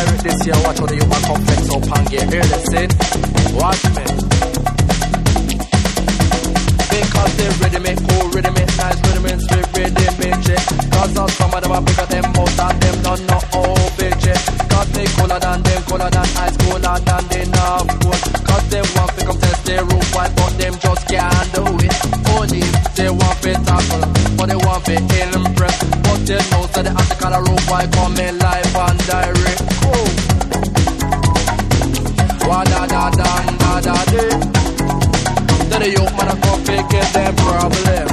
lyric this year, watch how the youth complex up and get here, that's it. Watch me. Because they ready me, cool, ready me, nice, ready me, sweet, ready me, check. Cause some of them are bigger than most of them don't know how big check. Cause they cooler than them, cooler than ice, cooler than they North Pole. Cause they want to come test their roof wide, but them just can't do it. Only they want to tackle, but they want to impress. But they know that they have to call a roof wide, coming live and direct. Oh. Wa-da-da-dang-da-da-dee. That the youth man a come fix them problem.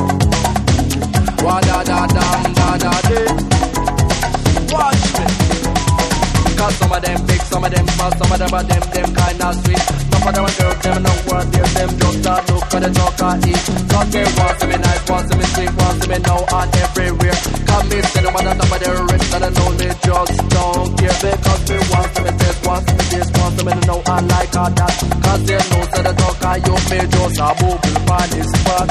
Wa-da-da-dang-da-da-dee. Watch me. Cause some of them big, some of them small, some of them are them kinda sweet. Some of them are girls, them no work, there's them just a look at the talk and eat. Cause they want to be nice, want to be sweet, want to be now and everywhere. Cause me say them on the top of their rich and I know me just don't care. Because me want to be this, want to be this, want to be now and like all that. Cause they know that the talk and you may just a bubble on this spot.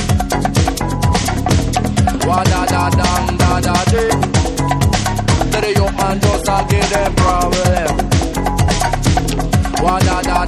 Wa-da-da-dang-da-da-dee. The young man just a give them problem. Wa-da-da-da.